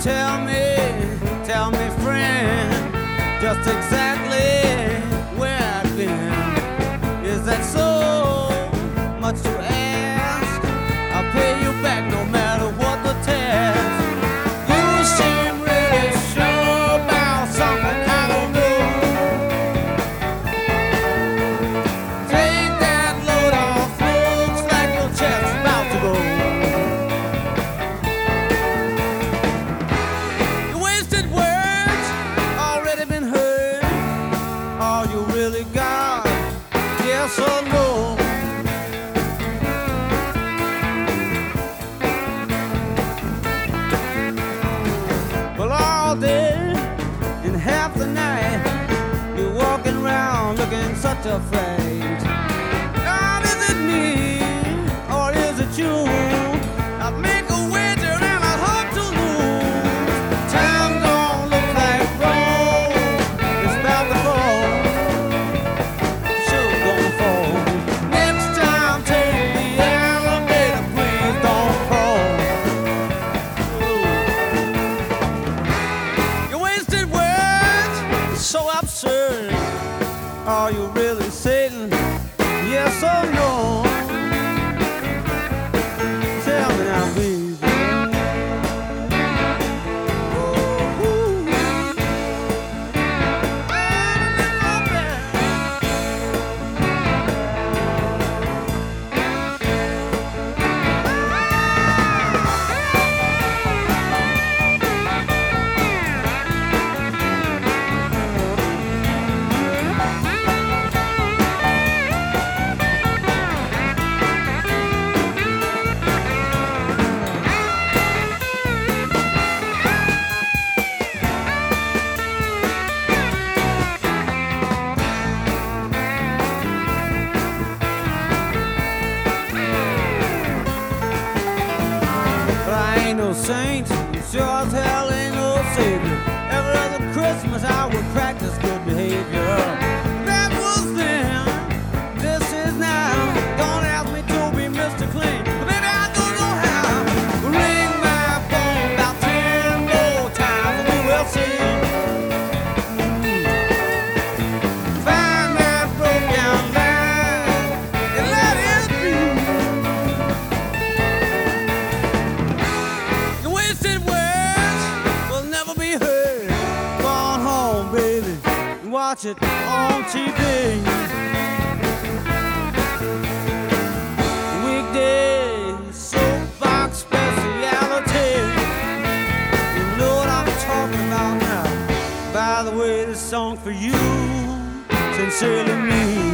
Tell me, friend, just exactly where I've been. Is that so much to ask? I'll pay you back no matter what the task. You seem really sure about something I don't know. Take that load off, looks like your chest's about to go. All you really got, yes or no? Well, all day and half the night, you're walking around looking such a fright. God, is it me or is it you? I'll make a wager and I hope to lose. Time don't look like gold, it's about to fall. So absurd. Are you really Satan? Yes or no? Tell me now, baby. No saint, sure as hell ain't no savior. Every other Christmas I would practice good behavior. That was then, this is now. Don't ask me to be Mr. Clean, but baby I don't know how. Ring my phone about 10 more times and we will see. Find that broke down line and let it be. Wasted words will never be heard. Go on home, baby, and watch it on TV. Weekdays, soapbox speciality. You know what I'm talking about now. By the way, this song's for you, sincerely me.